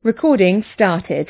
Recording started.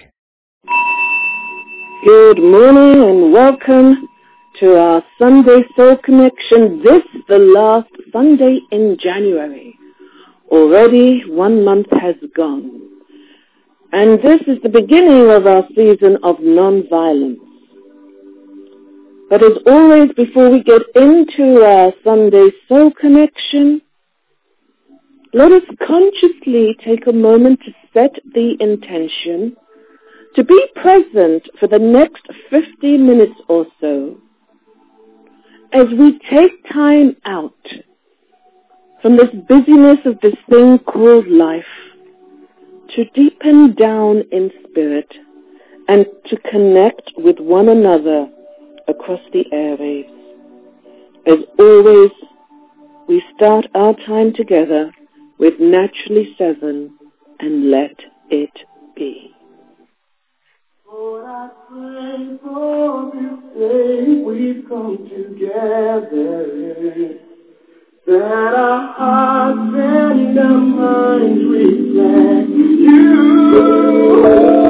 Good morning and welcome to our Sunday Soul Connection. This the last Sunday in January. Already 1 month has gone. And this is the beginning of our season of non-violence. But as always, before we get into our Sunday Soul Connection, let us consciously take a moment to set the intention to be present for the next 50 minutes or so as we take time out from this busyness of this thing called life to deepen down in spirit and to connect with one another across the airwaves. As always, we start our time together with Naturally 7 and Let It Be. Lord, I pray for this day we've come together, that our hearts and our minds reflect you.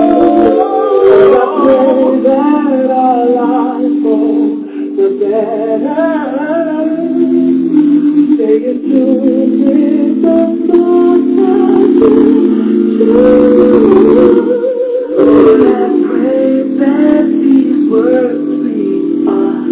I pray that our lives for the better. Stay in tune with the thoughts of you. Lord, I pray that these words we are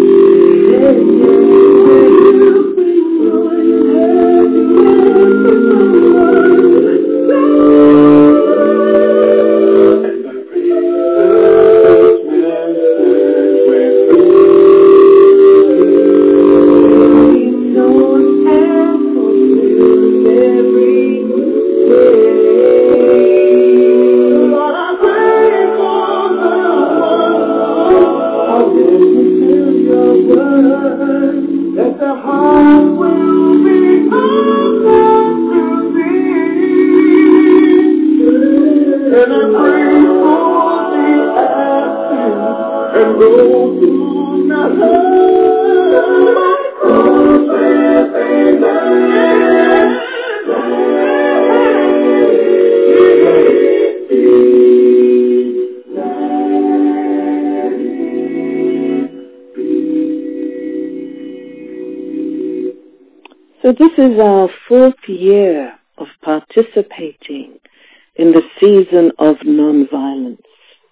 So this is our 4th year of participating in the season of nonviolence.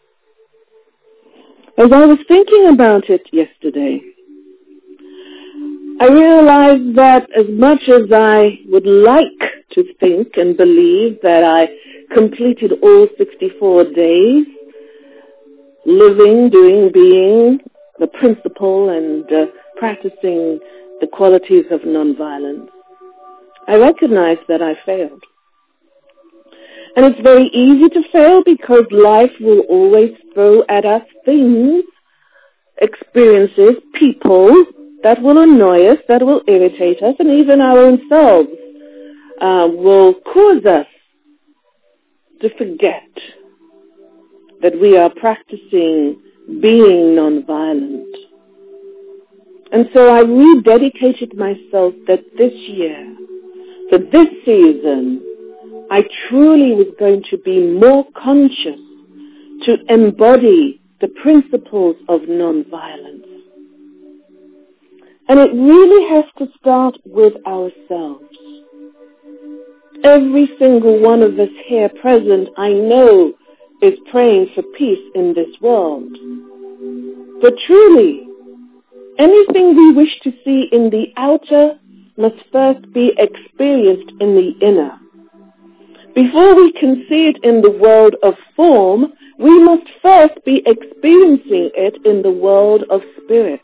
As I was thinking about it yesterday, I realized that as much as I would like to think and believe that I completed all 64 days, living, doing, being the principle and practicing the qualities of nonviolence, I recognize that I failed. And it's very easy to fail because life will always throw at us things, experiences, people that will annoy us, that will irritate us, and even our own selves will cause us to forget that we are practicing being nonviolent. And so I rededicated myself that this year, for this season, I truly was going to be more conscious to embody the principles of nonviolence. And it really has to start with ourselves. Every single one of us here present, I know, is praying for peace in this world. But truly, anything we wish to see in the outer must first be experienced in the inner. Before we can see it in the world of form, we must first be experiencing it in the world of spirit.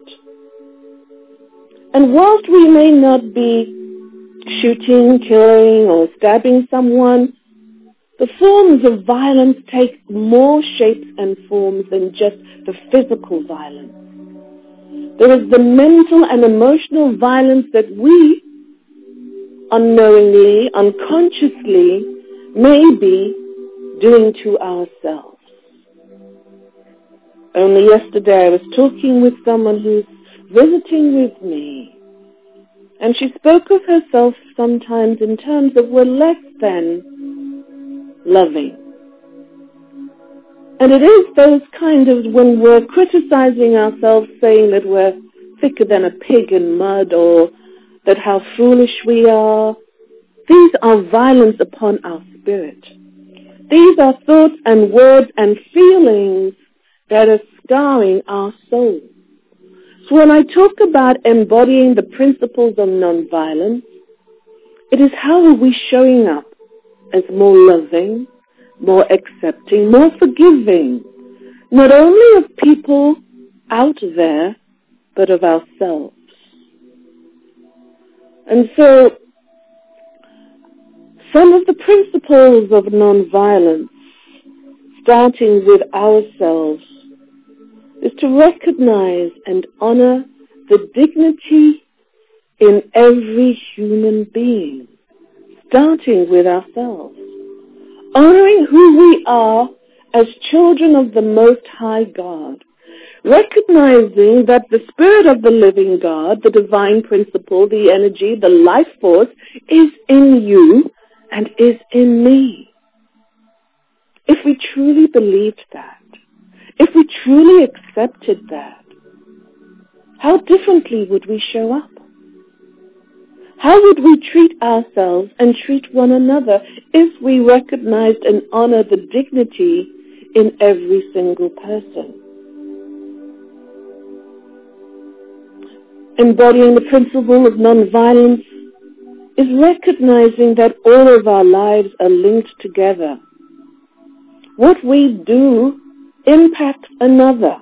And whilst we may not be shooting, killing, or stabbing someone, the forms of violence take more shapes and forms than just the physical violence. There is the mental and emotional violence that we unknowingly, unconsciously, may be doing to ourselves. Only yesterday I was talking with someone who's visiting with me, and she spoke of herself sometimes in terms of we're less than loving. And it is those kind of, when we're criticizing ourselves, saying that we're thicker than a pig in mud, or that how foolish we are, these are violence upon our spirit. These are thoughts and words and feelings that are scarring our soul. So when I talk about embodying the principles of nonviolence, it is how are we showing up as more loving, more accepting, more forgiving, not only of people out there, but of ourselves. And so, some of the principles of nonviolence, starting with ourselves, is to recognize and honor the dignity in every human being, starting with ourselves. Honoring who we are as children of the Most High God, recognizing that the Spirit of the living God, the divine principle, the energy, the life force, is in you and is in me. If we truly believed that, if we truly accepted that, how differently would we show up? How would we treat ourselves and treat one another if we recognized and honored the dignity in every single person? Embodying the principle of nonviolence is recognizing that all of our lives are linked together. What we do impacts another.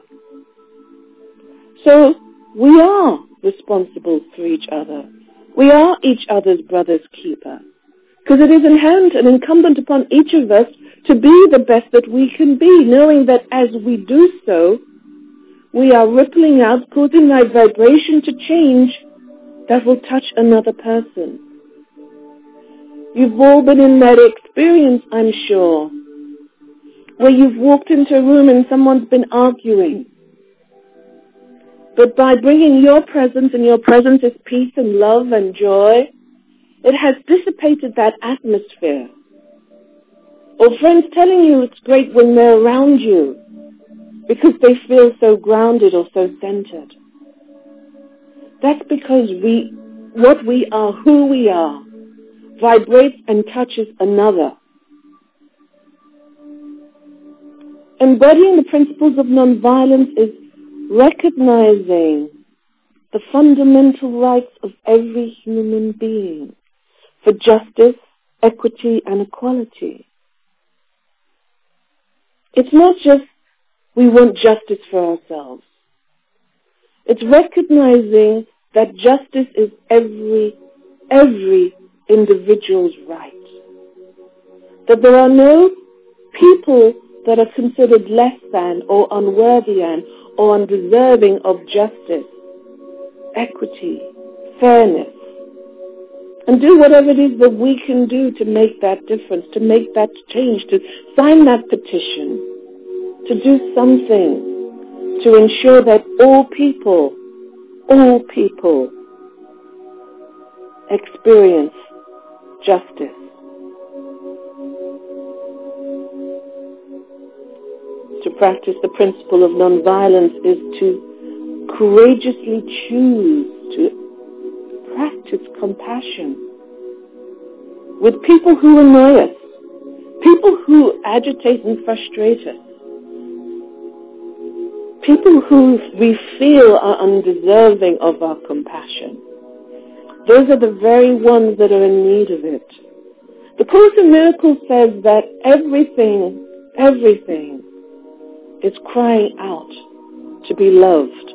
So we are responsible for each other. We are each other's brother's keeper. Because it is inherent and incumbent upon each of us to be the best that we can be, knowing that as we do so, we are rippling out, causing that vibration to change that will touch another person. You've all been in that experience, I'm sure, where you've walked into a room and someone's been arguing. But by bringing your presence, and your presence is peace and love and joy, it has dissipated that atmosphere. Or friends telling you it's great when they're around you because they feel so grounded or so centered. That's because what we are, who we are, vibrates and touches another. Embodying the principles of nonviolence is recognizing the fundamental rights of every human being for justice, equity, and equality. It's not just we want justice for ourselves. It's recognizing that justice is every individual's right. That there are no people that are considered less than or unworthy or undeserving of justice, equity, fairness. And do whatever it is that we can do to make that difference, to make that change, to sign that petition, to do something to ensure that all people experience justice. To practice the principle of nonviolence is to courageously choose to practice compassion with people who annoy us, people who agitate and frustrate us, people who we feel are undeserving of our compassion. Those are the very ones that are in need of it. The Course in Miracles says that everything is crying out to be loved.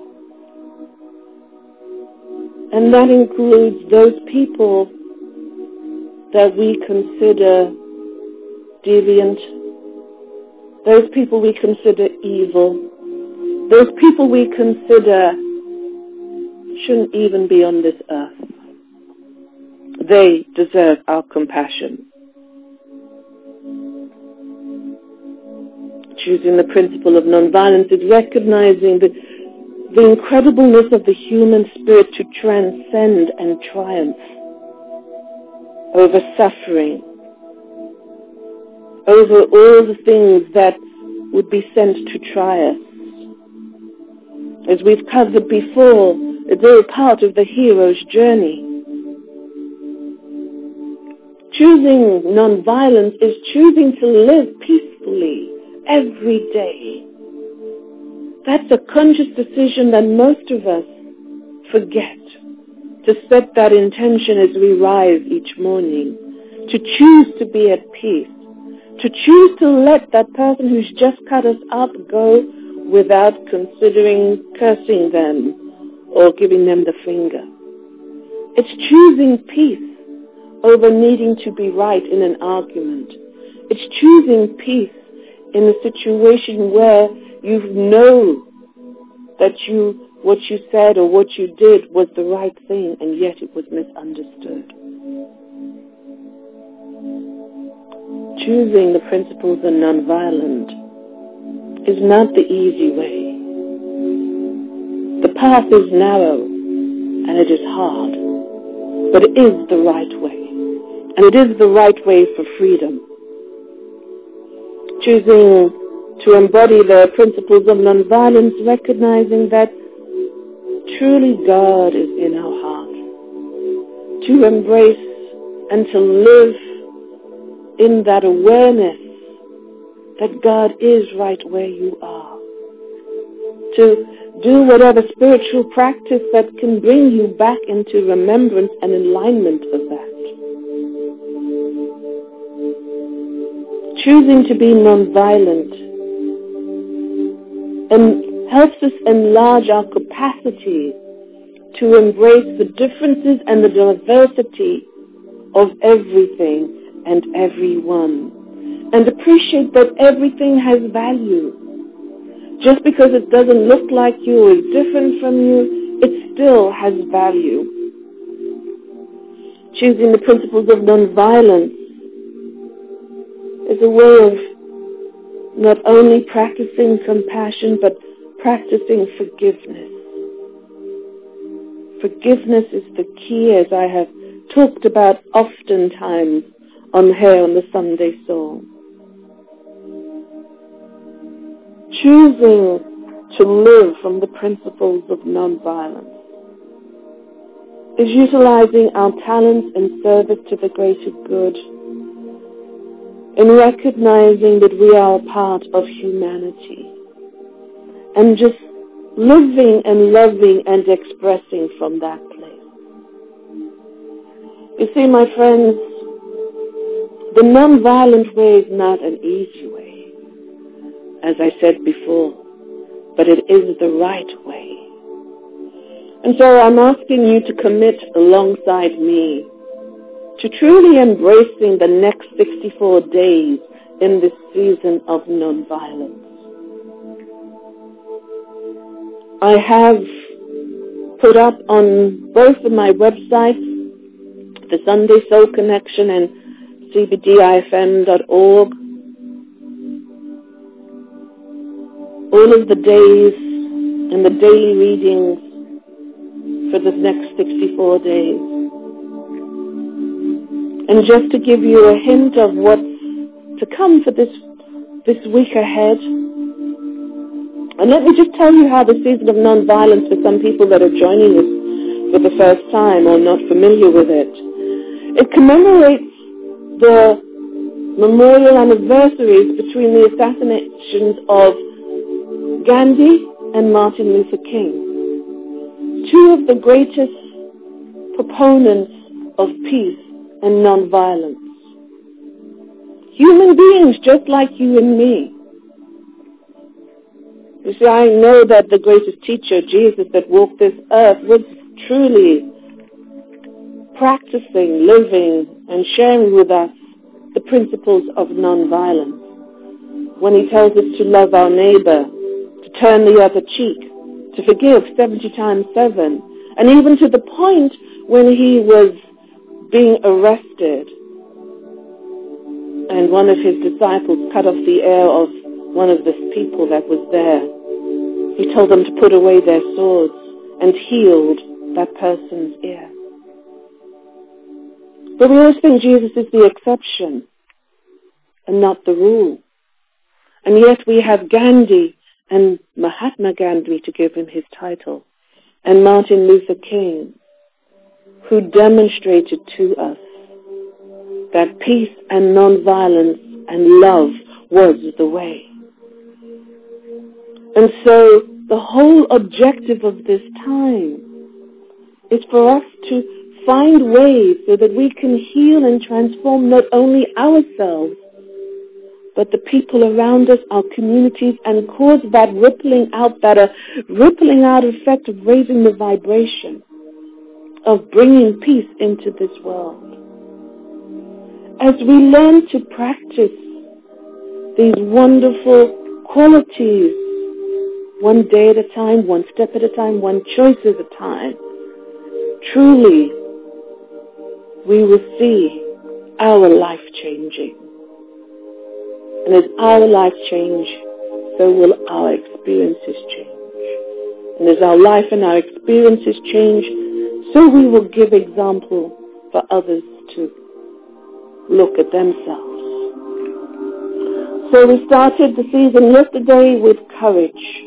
And that includes those people that we consider deviant, those people we consider evil, those people we consider shouldn't even be on this earth. They deserve our compassion. Choosing the principle of nonviolence is recognizing the incredibleness of the human spirit to transcend and triumph over suffering, over all the things that would be sent to try us. As we've covered before, it's all part of the hero's journey. Choosing non-violence is choosing to live peacefully every day. That's a conscious decision that most of us forget, to set that intention as we rise each morning, to choose to be at peace, to choose to let that person who's just cut us up go without considering cursing them or giving them the finger. It's choosing peace over needing to be right in an argument. It's choosing peace in a situation where you know that what you said or what you did was the right thing and yet it was misunderstood. Choosing the principles of nonviolence is not the easy way. The path is narrow and it is hard, but it is the right way. And it is the right way for freedom. Choosing to embody the principles of nonviolence, recognizing that truly God is in our heart. To embrace and to live in that awareness that God is right where you are. To do whatever spiritual practice that can bring you back into remembrance and alignment of that. Choosing to be nonviolent and helps us enlarge our capacity to embrace the differences and the diversity of everything and everyone, and appreciate that everything has value. Just because it doesn't look like you or is different from you, it still has value. Choosing the principles of nonviolence is a way of not only practicing compassion, but practicing forgiveness. Forgiveness is the key, as I have talked about oftentimes on the Sunday Soul. Choosing to live from the principles of nonviolence is utilizing our talents in service to the greater good, in recognizing that we are a part of humanity, and just living and loving and expressing from that place. You see, my friends, the non-violent way is not an easy way, as I said before, but it is the right way. And so I'm asking you to commit alongside me to truly embracing the next 64 days in this season of non-violence. I have put up on both of my websites, the Sunday Soul Connection and cbdifm.org, all of the days and the daily readings for the next 64 days. And just to give you a hint of what's to come for this week ahead, and let me just tell you how the season of nonviolence, for some people that are joining us for the first time or not familiar with it, it commemorates the memorial anniversaries between the assassinations of Gandhi and Martin Luther King, two of the greatest proponents of peace and nonviolence. Human beings just like you and me. You see, I know that the greatest teacher, Jesus, that walked this earth, was truly practicing, living, and sharing with us the principles of nonviolence. When he tells us to love our neighbor, to turn the other cheek, to forgive 70 times 7, and even to the point when he was being arrested and one of his disciples cut off the ear of one of the people that was there. He told them to put away their swords and healed that person's ear. But we always think Jesus is the exception and not the rule. And yet we have Gandhi and Mahatma Gandhi, to give him his title, and Martin Luther King, who demonstrated to us that peace and nonviolence and love was the way. And so the whole objective of this time is for us to find ways so that we can heal and transform not only ourselves, but the people around us, our communities, and cause that rippling out effect of raising the vibration, of bringing peace into this world. As we learn to practice these wonderful qualities, one day at a time, one step at a time, one choice at a time, truly we will see our life changing. And as our life change, so will our experiences change. And as our life and our experiences change, so we will give example for others to look at themselves. So we started the season yesterday with courage.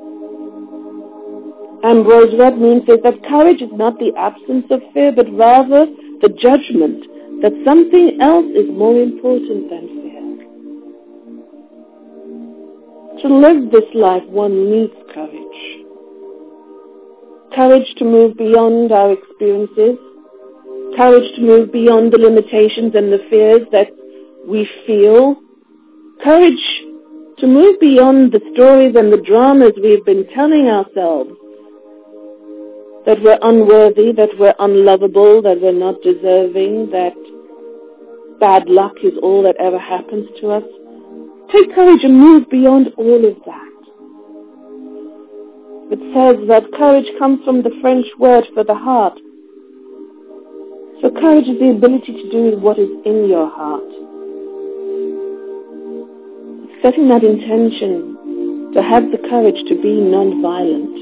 Ambrose Redmoon says that courage is not the absence of fear, but rather the judgment that something else is more important than fear. To live this life, one needs courage. Courage to move beyond our experiences. Courage to move beyond the limitations and the fears that we feel. Courage to move beyond the stories and the dramas we've been telling ourselves. That we're unworthy, that we're unlovable, that we're not deserving, that bad luck is all that ever happens to us. Take courage and move beyond all of that. It says that courage comes from the French word for the heart. So courage is the ability to do what is in your heart. Setting that intention to have the courage to be non-violent.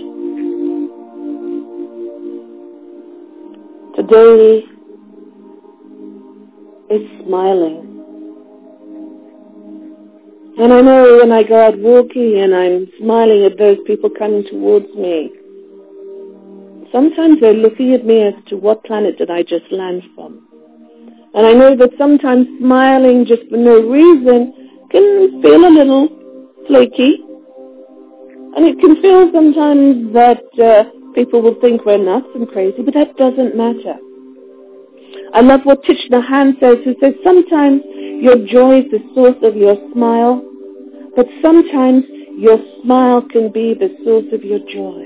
Today is smiling. And I know when I go out walking and I'm smiling at those people coming towards me, sometimes they're looking at me as to what planet did I just land from. And I know that sometimes smiling just for no reason can feel a little flaky. And it can feel sometimes that people will think we're nuts and crazy, but that doesn't matter. I love what Thich Nhat Hanh says, who says sometimes your joy is the source of your smile, but sometimes your smile can be the source of your joy.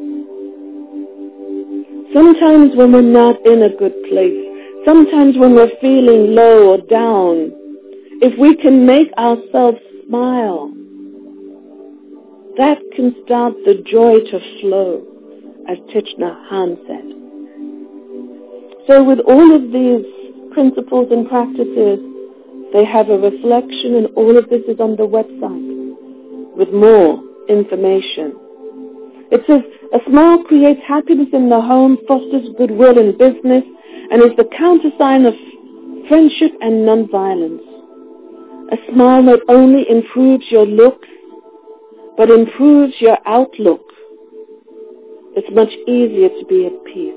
Sometimes when we're not in a good place, sometimes when we're feeling low or down, if we can make ourselves smile, that can start the joy to flow, as Thich Nhat Hanh said. So with all of these principles and practices, they have a reflection, and all of this is on the website with more information. It says, a smile creates happiness in the home, fosters goodwill in business, and is the countersign of friendship and nonviolence. A smile not only improves your looks, but improves your outlook. It's much easier to be at peace.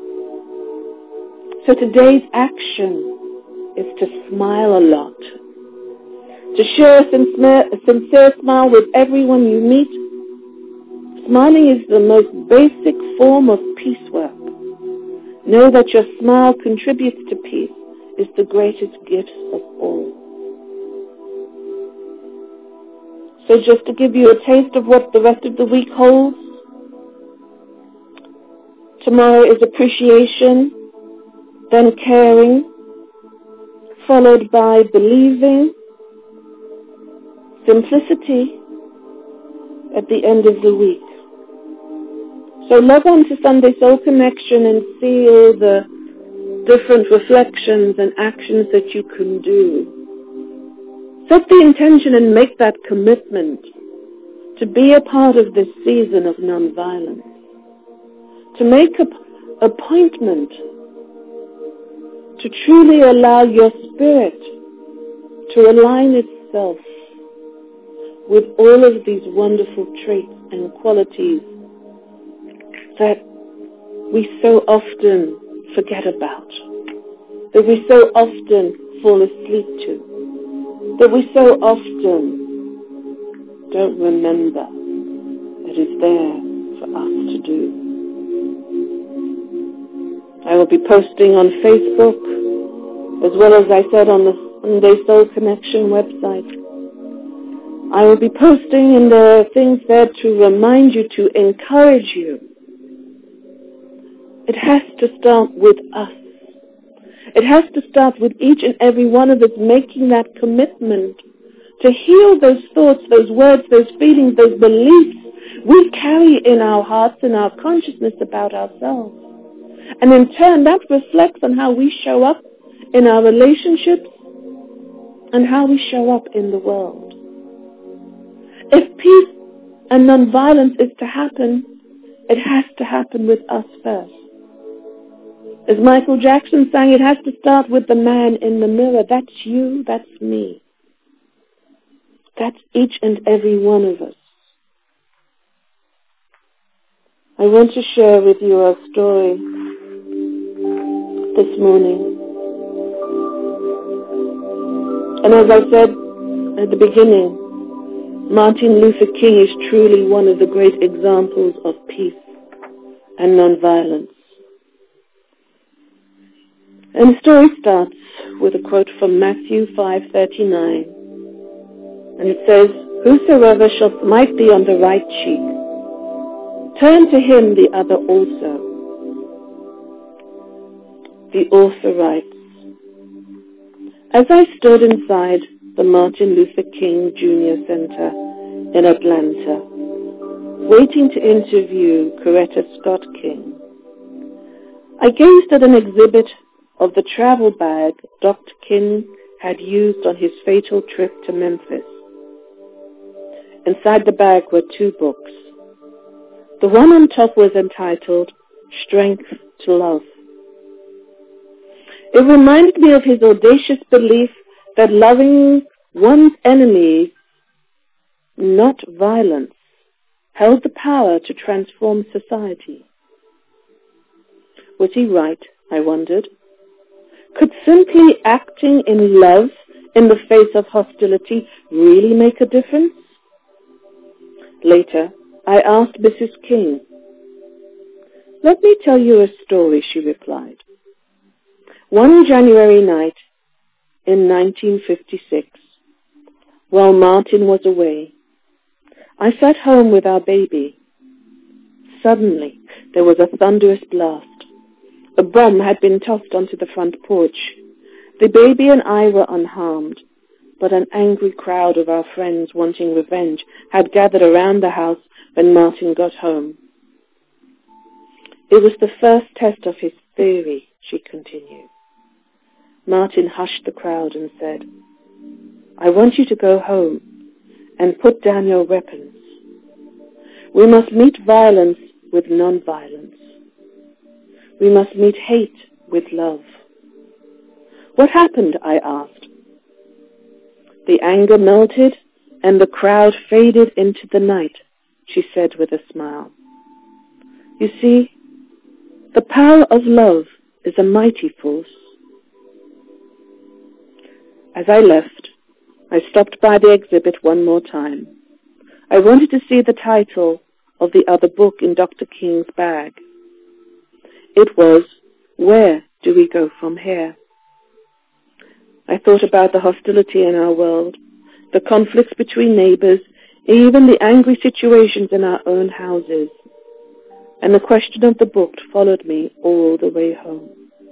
So today's action is to smile a lot. To share a sincere smile with everyone you meet. Smiling is the most basic form of peace work. Know that your smile contributes to peace, is the greatest gift of all. So just to give you a taste of what the rest of the week holds, tomorrow is appreciation, then caring, followed by believing, simplicity at the end of the week. So log on to Sunday Soul Connection and see all the different reflections and actions that you can do. Set the intention and make that commitment to be a part of this season of nonviolence. To make an appointment to truly allow your spirit to align itself with all of these wonderful traits and qualities that we so often forget about, that we so often fall asleep to, that we so often don't remember that is there for us to do. I will be posting on Facebook, as well as I said on the Sunday Soul Connection website. I will be posting, and there are things there to remind you, to encourage you. It has to start with us. It has to start with each and every one of us making that commitment to heal those thoughts, those words, those feelings, those beliefs we carry in our hearts and our consciousness about ourselves. And in turn, that reflects on how we show up in our relationships and how we show up in the world. If peace and nonviolence is to happen, it has to happen with us first. As Michael Jackson sang, it has to start with the man in the mirror. That's you, that's me. That's each and every one of us. I want to share with you a story this morning. And as I said at the beginning, Martin Luther King is truly one of the great examples of peace and nonviolence. And the story starts with a quote from Matthew 5:39. And it says, "Whosoever shall smite thee on the right cheek, turn to him the other also." The author writes, "As I stood inside the Martin Luther King Jr. Center in Atlanta, waiting to interview Coretta Scott King, I gazed at an exhibit of the travel bag Dr. King had used on his fatal trip to Memphis. Inside the bag were 2 books. The one on top was entitled Strength to Love. It reminded me of his audacious belief that loving one's enemies, not violence, held the power to transform society. Was he right, I wondered? Could simply acting in love in the face of hostility really make a difference? Later, I asked Mrs. King. "Let me tell you a story," she replied. "One January night in 1956, while Martin was away, I sat home with our baby. Suddenly, there was a thunderous blast. A bomb had been tossed onto the front porch. The baby and I were unharmed, but an angry crowd of our friends wanting revenge had gathered around the house when Martin got home. It was the first test of his theory," she continued. Martin hushed the crowd and said, "I want you to go home and put down your weapons. We must meet violence with non-violence. We must meet hate with love." "What happened?" I asked. "The anger melted and the crowd faded into the night," she said with a smile. "You see, the power of love is a mighty force." As I left, I stopped by the exhibit one more time. I wanted to see the title of the other book in Dr. King's bag. It was, "Where Do We Go From Here?" I thought about the hostility in our world, the conflicts between neighbors, even the angry situations in our own houses. And the question of the book followed me all the way home.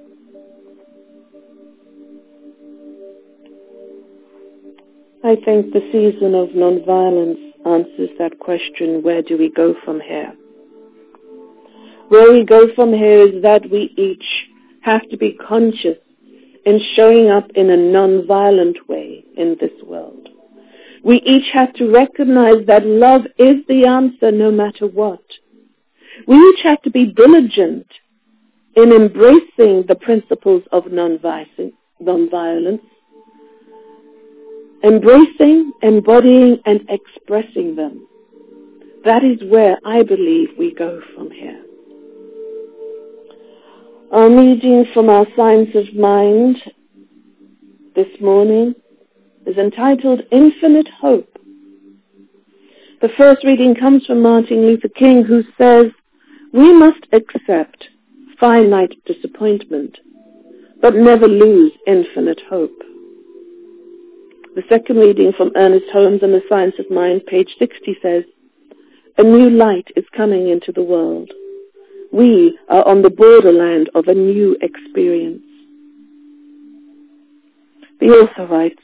I think the season of nonviolence answers that question, where do we go from here? Where we go from here is that we each have to be conscious in showing up in a non-violent way in this world. We each have to recognize that love is the answer no matter what. We each have to be diligent in embracing the principles of non-violence embracing, embodying, and expressing them. That is where I believe we go from here. Our reading from our Science of Mind this morning is entitled Infinite Hope. The first reading comes from Martin Luther King, who says, "We must accept finite disappointment, but never lose infinite hope." The second reading from Ernest Holmes on the Science of Mind, page 60, says, "A new light is coming into the world. We are on the borderland of a new experience." The author writes,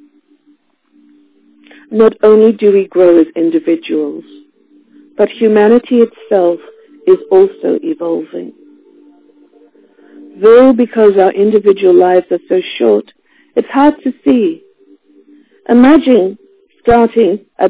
"Not only do we grow as individuals, but humanity itself is also evolving. Though because our individual lives are so short, it's hard to see. Imagine staring at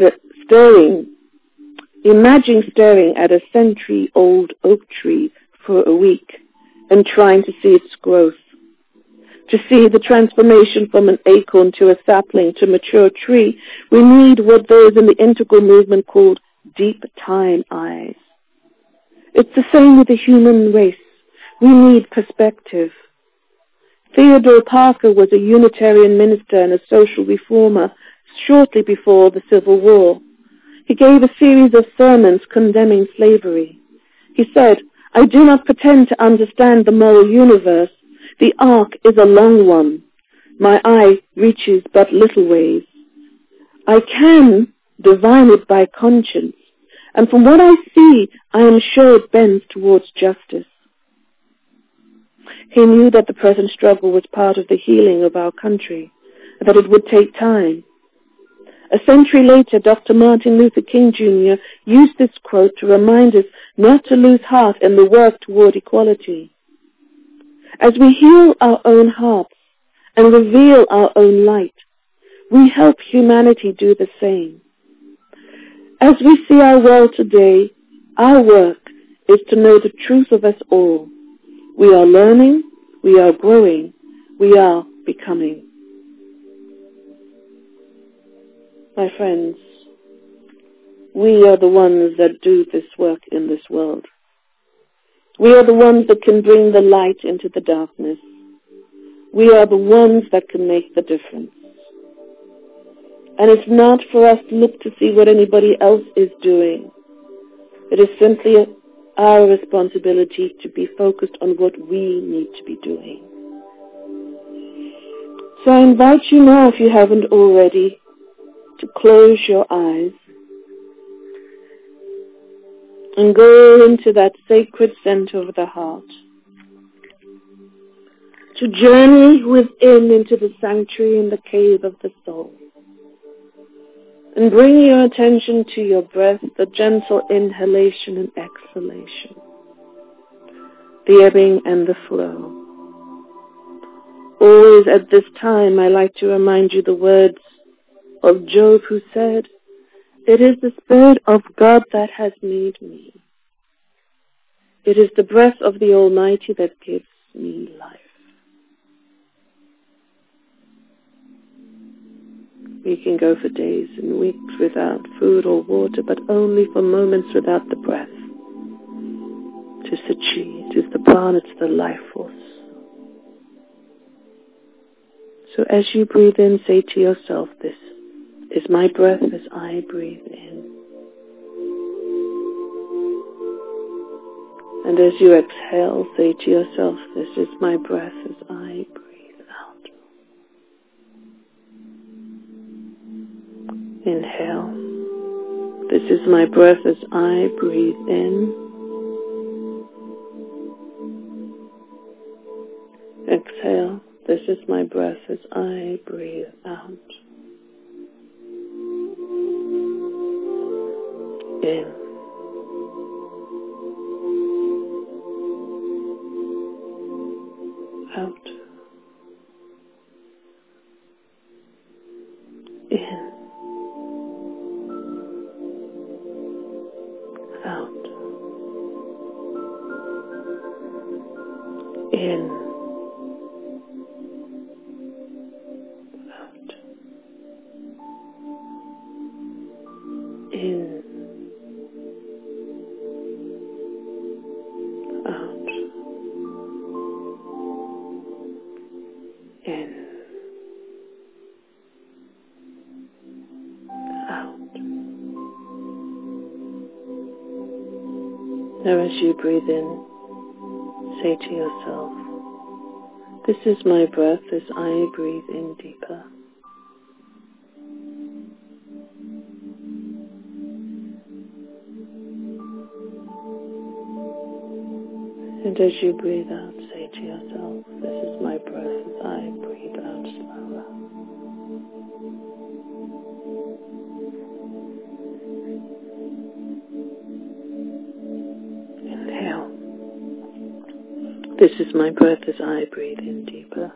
a century-old oak tree for a week and trying to see its growth. To see the transformation from an acorn to a sapling to mature tree, we need what those in the integral movement called deep time eyes. It's the same with the human race. We need perspective. Theodore Parker was a Unitarian minister and a social reformer shortly before the Civil War. He gave a series of sermons condemning slavery. He said, "I do not pretend to understand the moral universe. The arc is a long one. My eye reaches but little ways. I can divine it by conscience, and from what I see, I am sure it bends towards justice." He knew that the present struggle was part of the healing of our country, and that it would take time. A century later, Dr. Martin Luther King Jr. used this quote to remind us not to lose heart in the work toward equality. As we heal our own hearts and reveal our own light, we help humanity do the same. As we see our world today, our work is to know the truth of us all. We are learning, we are growing, we are becoming. My friends, we are the ones that do this work in this world. We are the ones that can bring the light into the darkness. We are the ones that can make the difference. And it's not for us to look to see what anybody else is doing. It is simply our responsibility to be focused on what we need to be doing. So I invite you now, if you haven't already, to close your eyes and go into that sacred center of the heart, to journey within into the sanctuary in the cave of the soul, and bring your attention to your breath, the gentle inhalation and exhalation, the ebbing and the flow. Always at this time, I like to remind you the words of Job, who said, "It is the Spirit of God that has made me. It is the breath of the Almighty that gives me life." We can go for days and weeks without food or water, but only for moments without the breath. It is the chi, it is the prana, it's the life force. So as you breathe in, say to yourself, "This is my breath as I breathe in." And as you exhale, say to yourself, "This is my breath as I breathe out." Inhale. "This is my breath as I breathe in." Exhale. "This is my breath as I breathe out." In. Out. In. Out. In. Out. In, out, in, out. Now as you breathe in, say to yourself, this is my breath as I breathe in deeper. And as you breathe out, say to yourself, this is my breath as I breathe out slower. Inhale. This is my breath as I breathe in deeper.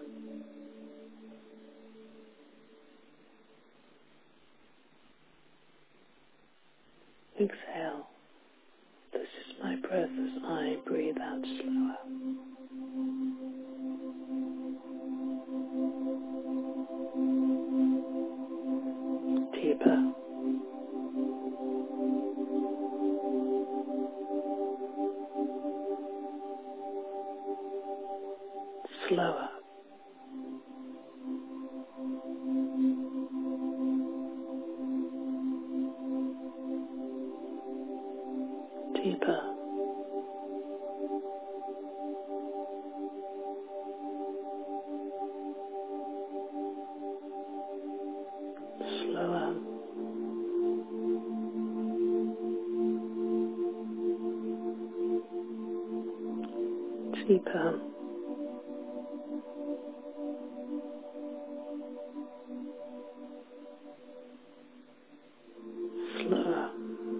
Exhale. This is my breath as I breathe out slower. Deeper. Slower. Deeper. Slower. Deeper. Slower.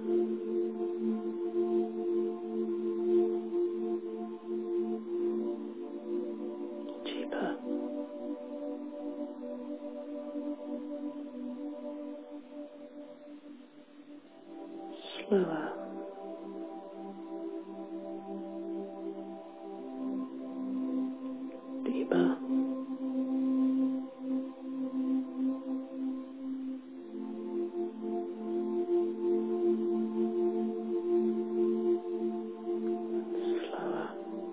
Deeper. Slower. Deeper. Slower.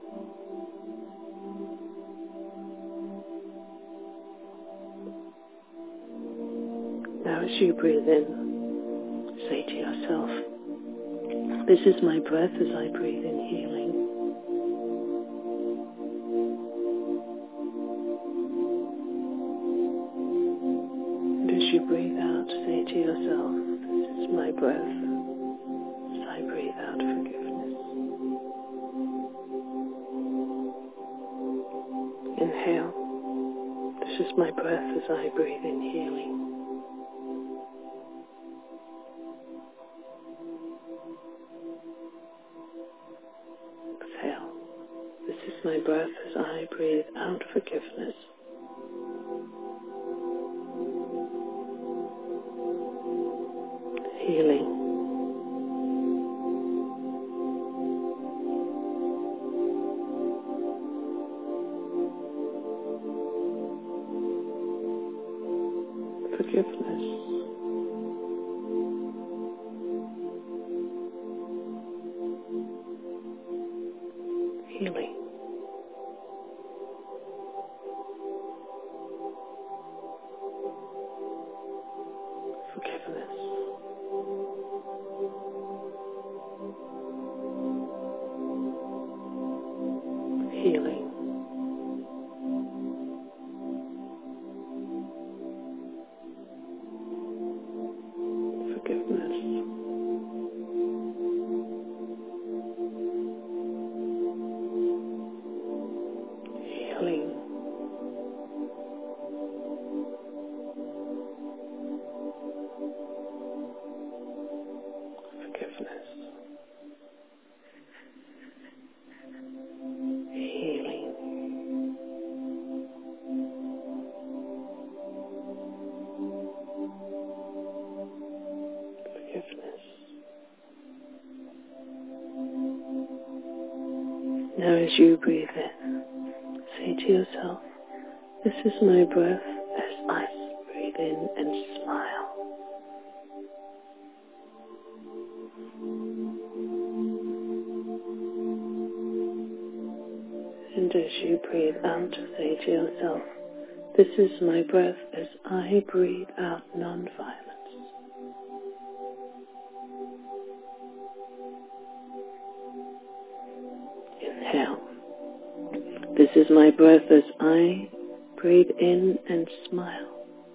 Now as you breathe in, say to yourself, this is my breath as I breathe in healing. And as you breathe out, say to yourself, this is my breath as I breathe out forgiveness. Inhale. This is my breath as I breathe in healing. Exhale. This is my breath as I breathe out forgiveness. Healing. Forgiveness. Healing. Forgiveness. Healing. Forgiveness. Healing. Forgiveness. Healing. Forgiveness. Now as you breathe in, say to yourself, this is my breath as I breathe in and smile. as you breathe out, say to yourself, this is my breath as I breathe out non-violence. Inhale. This is my breath as I breathe in and smile.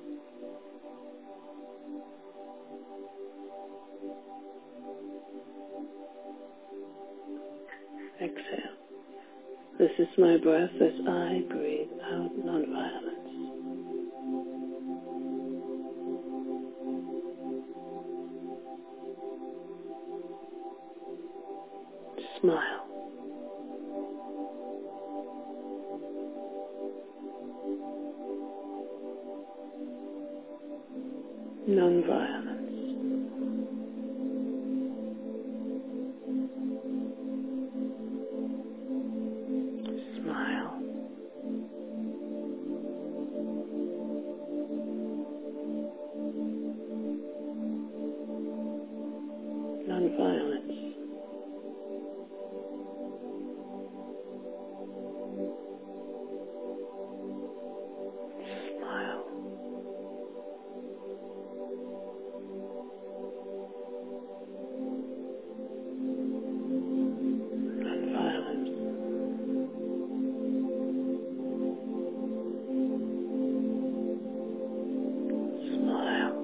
Exhale. This is my breath as I breathe out non-violence. Smile. Non-violence. Smile. Non-violence. Smile. Non-violence. Smile.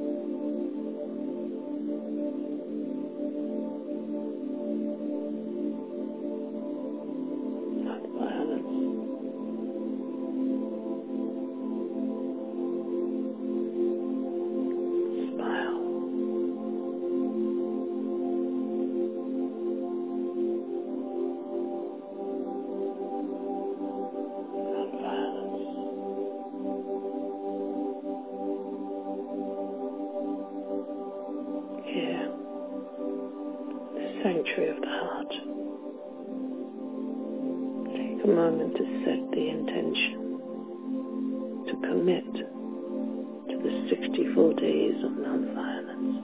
Non-violence. Smile. Non-violence. Here, the sanctuary of the heart. Take a moment to set the intention, to commit to the 64 days of non-violence,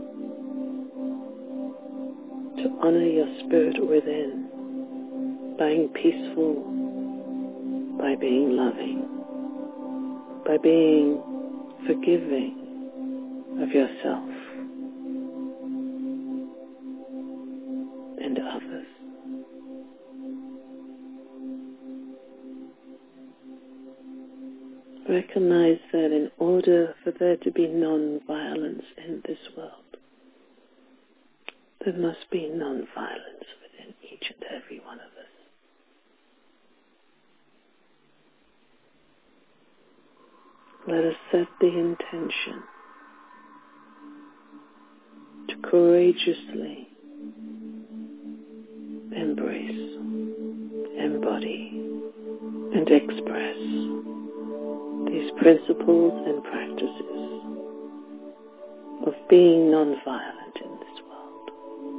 to honor your spirit within by being peaceful, by being loving, by being forgiving of yourself and others. Recognize that in order for there to be non-violence in this world, there must be non-violence within each and every one of us. Let us set the intention to courageously embrace, embody, and express these principles and practices of being non-violent in this world.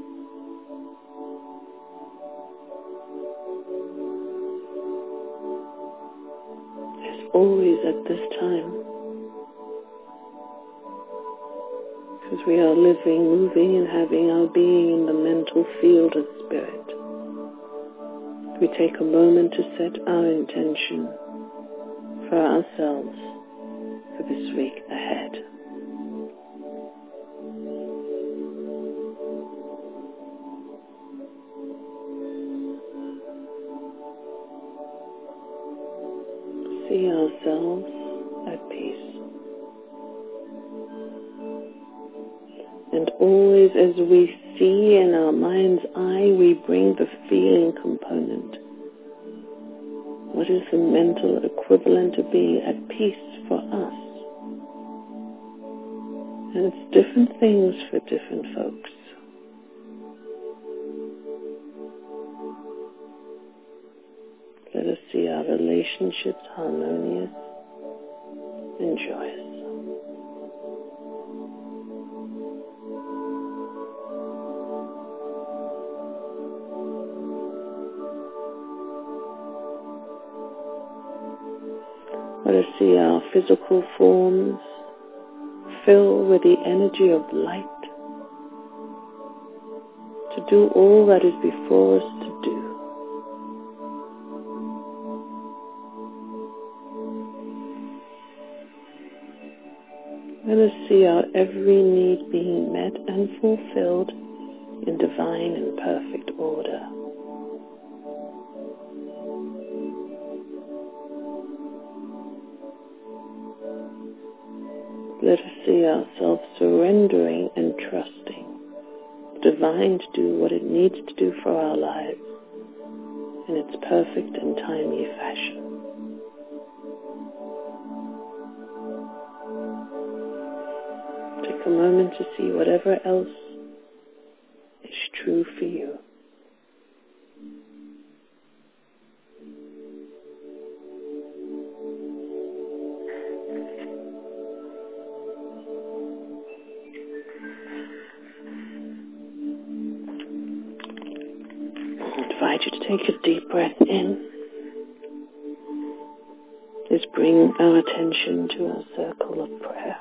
As always at this time, because we are living, moving, and having our being in the mental field of spirit, we take a moment to set our intention for ourselves for this week ahead. See ourselves at peace. And always as we see in our mind's eye, we bring the feeling component. What is the mental equivalent of being at peace for us? And it's different things for different folks. Let us see our relationships harmonious and joyous. Let us see our physical forms fill with the energy of light to do all that is before us to do. Let us see our every need being met and fulfilled in divine and perfect order. Let us see ourselves surrendering and trusting divine to do what it needs to do for our lives in its perfect and timely fashion. Take a moment to see whatever else is true for you. I invite you to take a deep breath in. Let's bring our attention to our circle of prayer.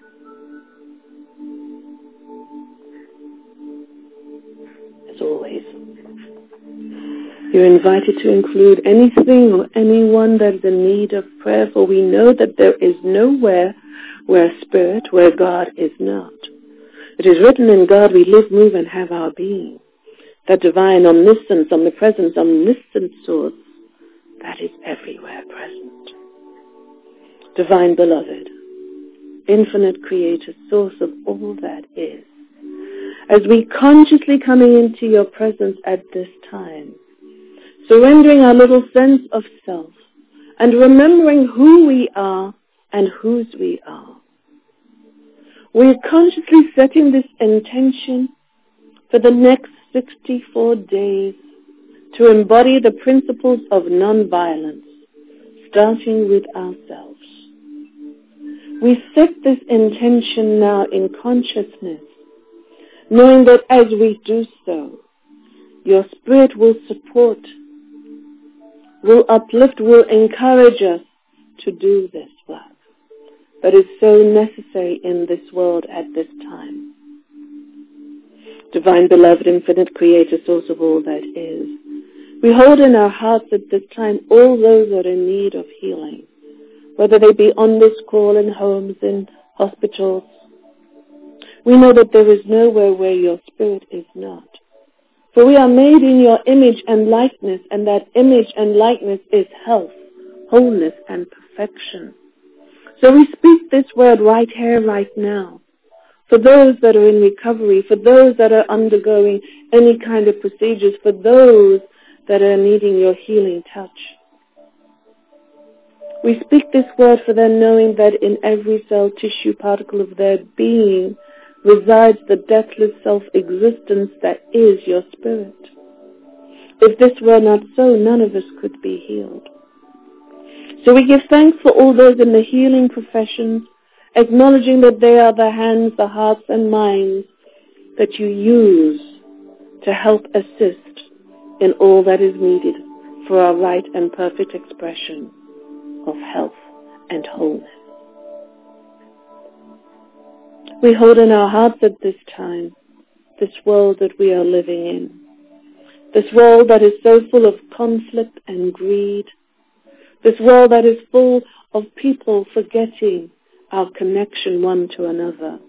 As always, you're invited to include anything or anyone that is in need of prayer, for we know that there is nowhere where spirit, where God is not. It is written, in God we live, move, and have our being. That divine omniscience, omnipresence, omniscient source, that is everywhere present. Divine beloved, infinite creator, source of all that is. As we consciously coming into your presence at this time, surrendering our little sense of self and remembering who we are and whose we are, we're consciously setting this intention for the next 64 days to embody the principles of nonviolence, starting with ourselves. We set this intention now in consciousness, knowing that as we do so, your spirit will support, will uplift, will encourage us to do this work that is so necessary in this world at this time. Divine beloved, infinite creator, source of all that is, we hold in our hearts at this time all those that are in need of healing, whether they be on this call, in homes, in hospitals. We know that there is nowhere where your spirit is not. For we are made in your image and likeness, and that image and likeness is health, wholeness, and perfection. So we speak this word right here, right now, for those that are in recovery, for those that are undergoing any kind of procedures, for those that are needing your healing touch. We speak this word for them, knowing that in every cell, tissue, particle of their being resides the deathless self-existence that is your spirit. If this were not so, none of us could be healed. So we give thanks for all those in the healing professions, acknowledging that they are the hands, the hearts, and minds that you use to help assist in all that is needed for our right and perfect expression of health and wholeness. We hold in our hearts at this time this world that we are living in, this world that is so full of conflict and greed, this world that is full of people forgetting our connection one to another.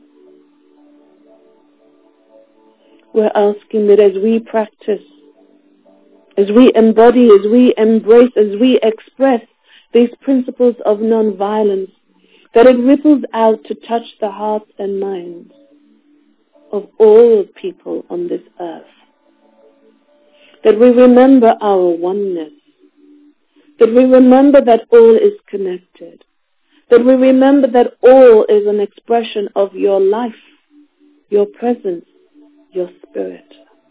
We're asking that as we practice, as we embody, as we embrace, as we express these principles of nonviolence, that it ripples out to touch the hearts and minds of all people on this earth. That we remember our oneness. That we remember that all is connected. That we remember that all is an expression of your life, your presence, your spirit.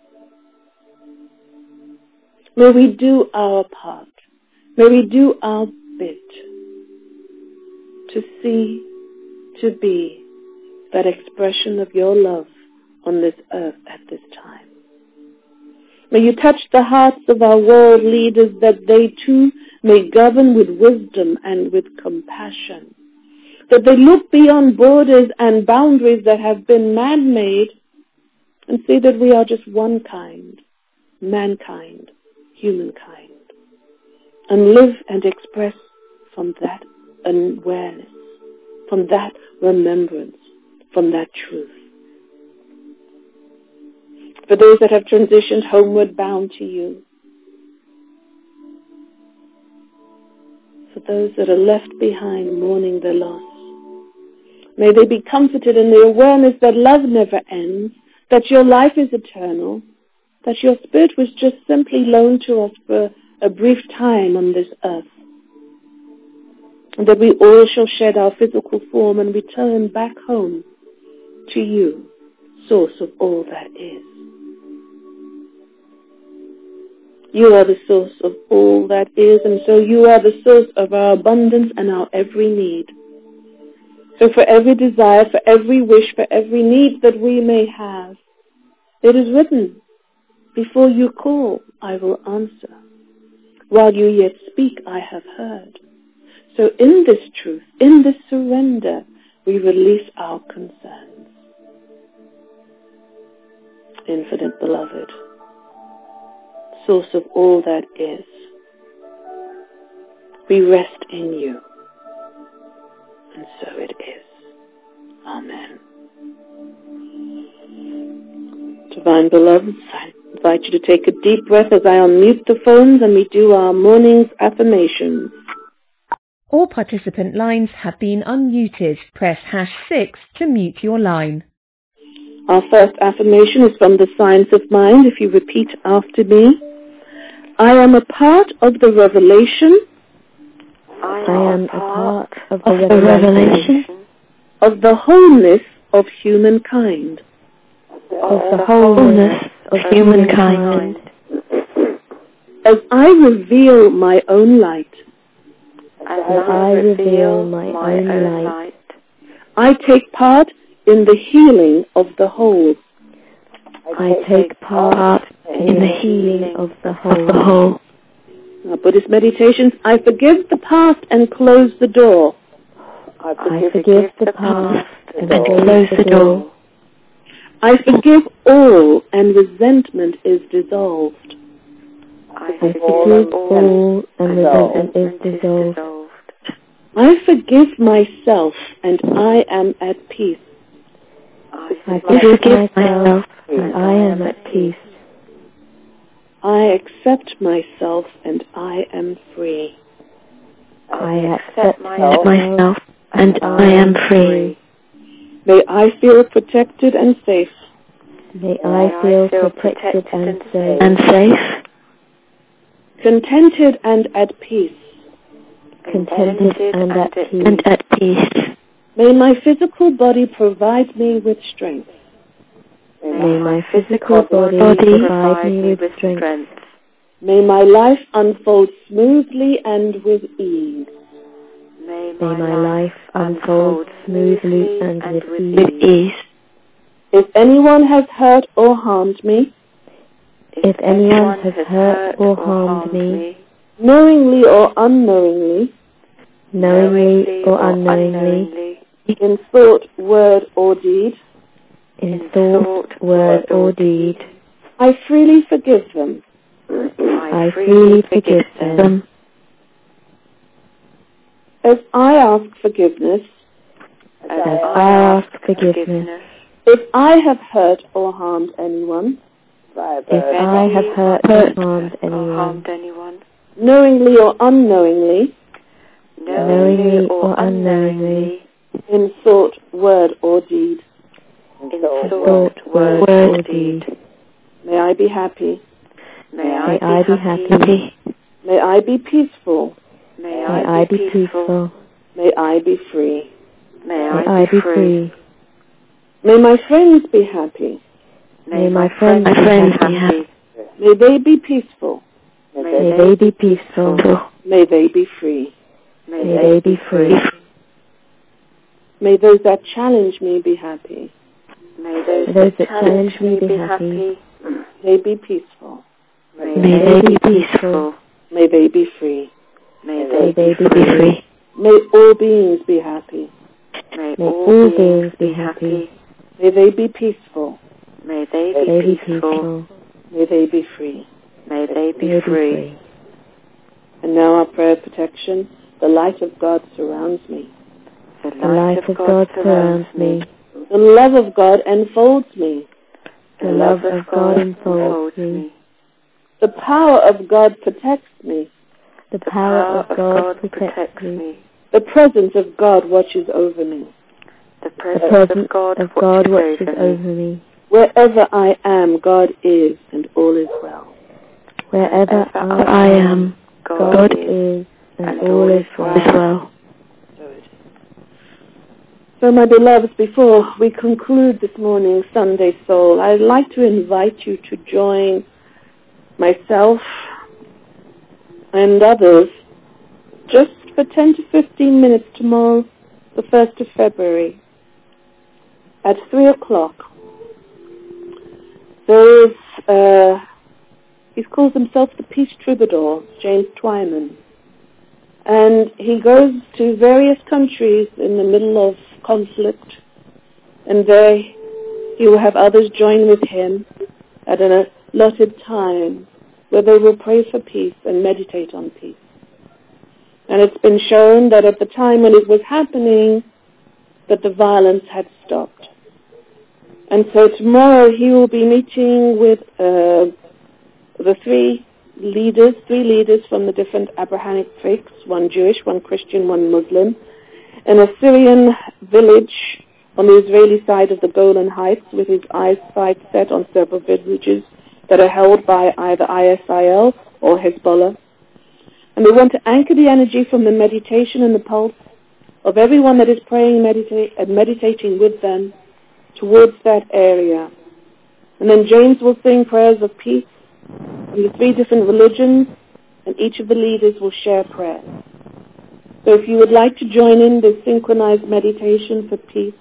May we do our part. May we do our bit to see, to be that expression of your love on this earth at this time. May you touch the hearts of our world leaders, that they too may govern with wisdom and with compassion. That they look beyond borders and boundaries that have been man-made and see that we are just one kind, mankind, humankind. And live and express from that awareness, from that remembrance from that truth. For those that have transitioned homeward bound to you, for those that are left behind mourning their loss, may they be comforted in the awareness that love never ends, that your life is eternal, that your spirit was just simply loaned to us for a brief time on this earth, and that we all shall shed our physical form and return back home to you, source of all that is. You are the source of all that is, and so you are the source of our abundance and our every need. So for every desire, for every wish, for every need that we may have, it is written, before you call, I will answer. While you yet speak, I have heard. So in this truth, in this surrender, we release our concerns. Infinite Beloved, source of all that is, we rest in you. And so it is. Amen. Divine Beloveds, I invite you to take a deep breath as I unmute the phones and we do our morning's affirmations. All participant lines have been unmuted. Press #6 to mute your line. Our first affirmation is from the Science of Mind. If you repeat after me. I am a part of the revelation. I am a part of the revelation of the wholeness of humankind. Of the wholeness of humankind. As I reveal my own light. As I reveal my own light. I take part in the healing of the whole. I take part in the healing of the whole. Our Buddhist meditations, I forgive the past and close the door. I forgive the past and close the door. I forgive all and resentment is dissolved. I forgive all and resentment is dissolved. I forgive myself and I am at peace. I forgive myself and I am at peace. I accept myself and I am free. I accept myself and I am free. May I feel protected and safe. May I feel protected and safe. Contented and at peace. Contented and at peace. May my physical body provide me with strength. May my physical body provide me with strength. May my life unfold smoothly and with ease. May my life unfold smoothly and with ease. If anyone has hurt or harmed me, if anyone has hurt or harmed me, knowingly or unknowingly, in thought, word, or deed, I freely forgive them. I freely forgive them. As I ask forgiveness, if I have hurt or harmed anyone, knowingly or unknowingly, in thought, word, or deed, may I be happy. May I be happy. May I be peaceful. May I be peaceful. May I be free. May I be free. May my friends be happy. May my friends be happy. May they be peaceful. May they be peaceful. May they be free. May they be free. May those that challenge me be happy. May those that challenge me be happy. May be peaceful. May they be peaceful. May they be free. May they be free. May all beings be happy. May all beings be happy. May they be peaceful. May they be peaceful. May they be free. May they be free. And now our prayer of protection. The light of God surrounds me. The light of God surrounds me. The love of God enfolds me. The love of God enfolds me. The power of God protects me. The power of God protects me. The presence of God watches over me. The presence of God watches over me. Wherever I am, God is, and all is well. Wherever I am, God is, and all is well. So, my beloveds, before we conclude this morning's Sunday Soul, I'd like to invite you to join myself and others just for 10 to 15 minutes tomorrow, the 1st of February, at 3 o'clock. There is, he calls himself the Peace Troubadour, James Twyman. And he goes to various countries in the middle of conflict, and there he will have others join with him at an allotted time where they will pray for peace and meditate on peace. And it's been shown that at the time when it was happening, that the violence had stopped. And so tomorrow he will be meeting with the three leaders from the different Abrahamic faiths, one Jewish, one Christian, one Muslim, in a Syrian village on the Israeli side of the Golan Heights, with his eyesight set on several villages that are held by either ISIL or Hezbollah. And they want to anchor the energy from the meditation and the pulse of everyone that is praying and meditating with them towards that area. And then James will sing prayers of peace from the three different religions, and each of the leaders will share prayer. So if you would like to join in this synchronized meditation for peace,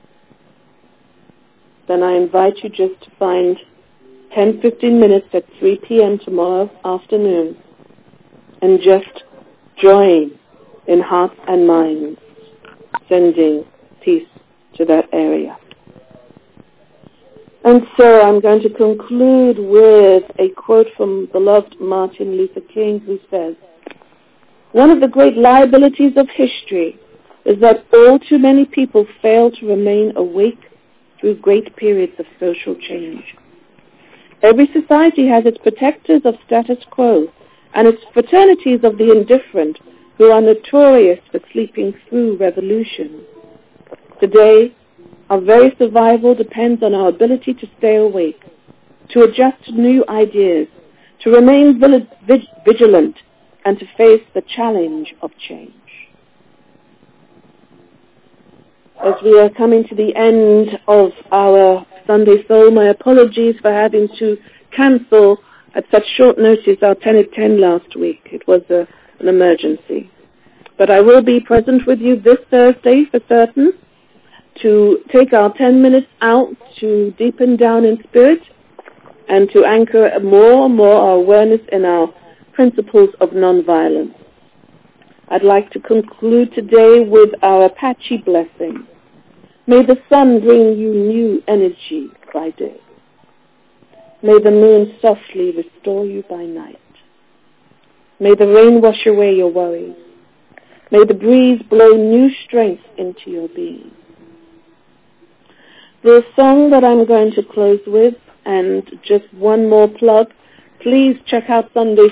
then I invite you just to find 10-15 minutes at 3 p.m. tomorrow afternoon and just join in hearts and minds, sending peace to that area. And so I'm going to conclude with a quote from beloved Martin Luther King, who says, "One of the great liabilities of history is that all too many people fail to remain awake through great periods of social change. Every society has its protectors of status quo and its fraternities of the indifferent, who are notorious for sleeping through revolution. Today, our very survival depends on our ability to stay awake, to adjust to new ideas, to remain vigilant, and to face the challenge of change." As we are coming to the end of our Sunday Soul, my apologies for having to cancel at such short notice our 10 at 10 last week. It was an emergency. But I will be present with you this Thursday for certain, to take our 10 minutes out to deepen down in spirit and to anchor more and more our awareness in our principles of nonviolence. I'd like to conclude today with our Apache blessing. May the sun bring you new energy by day. May the moon softly restore you by night. May the rain wash away your worries. May the breeze blow new strength into your being. The song that I'm going to close with, and just one more plug, please check out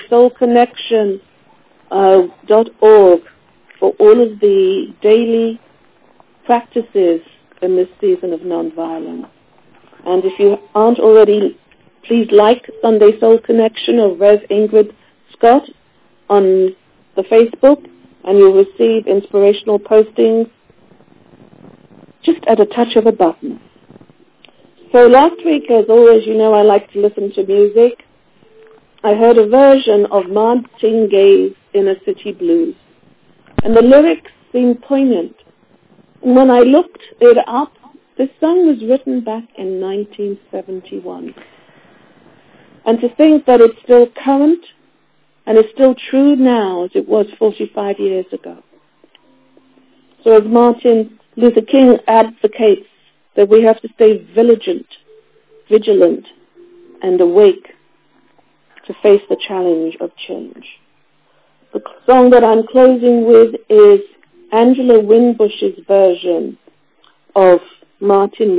SundaySoulConnection.org for all of the daily practices in this season of nonviolence. And if you aren't already, please like Sunday Soul Connection or Rev Ingrid Scott on the Facebook, and you'll receive inspirational postings just at a touch of a button. So last week, as always, you know I like to listen to music. I heard a version of Martin Gaye's Inner City Blues, and the lyrics seemed poignant. And when I looked it up, this song was written back in 1971. And to think that it's still current and is still true now as it was 45 years ago. So as Martin Luther King advocates, that we have to stay vigilant, and awake to face the challenge of change. The song that I'm closing with is Angela Winbush's version of Marvin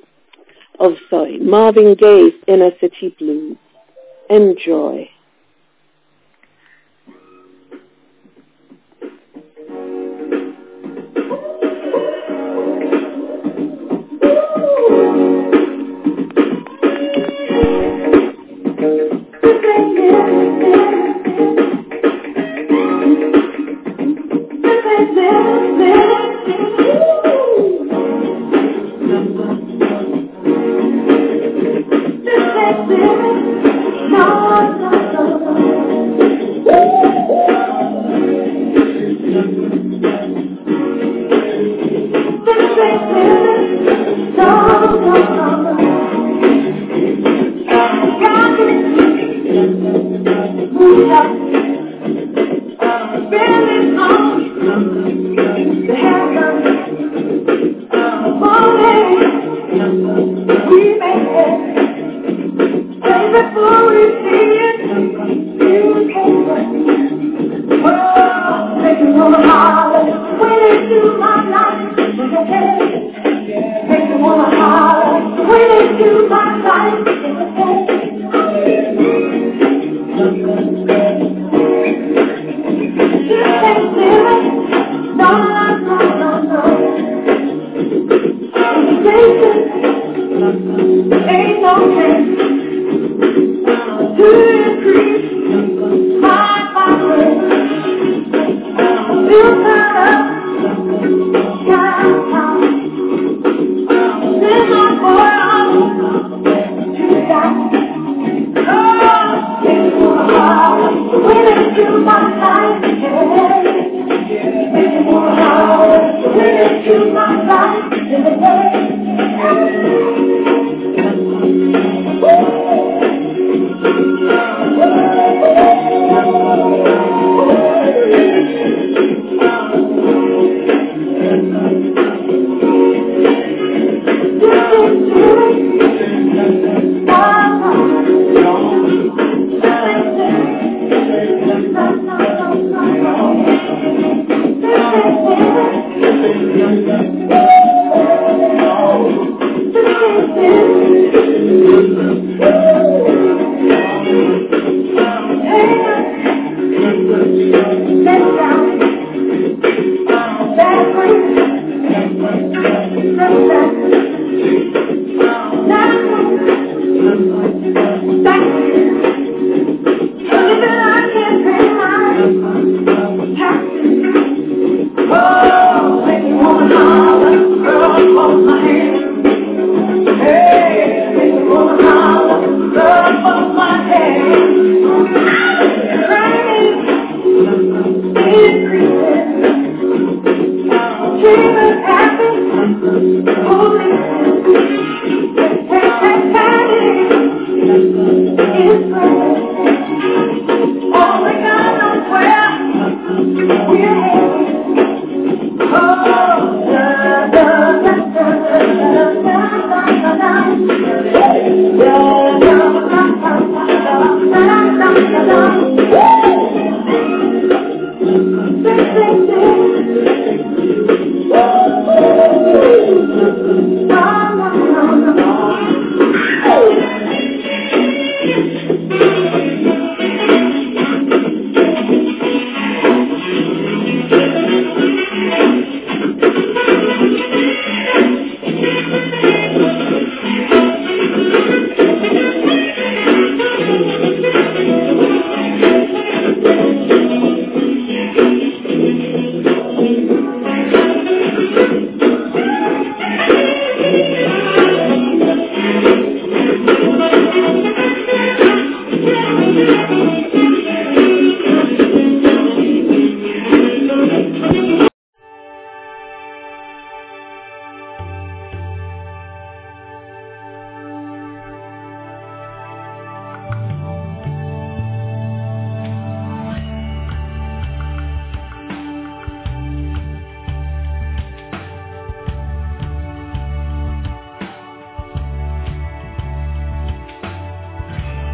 Gaye's Inner City Blues. Enjoy.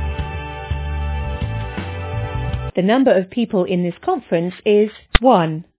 The number of people in this conference is 1.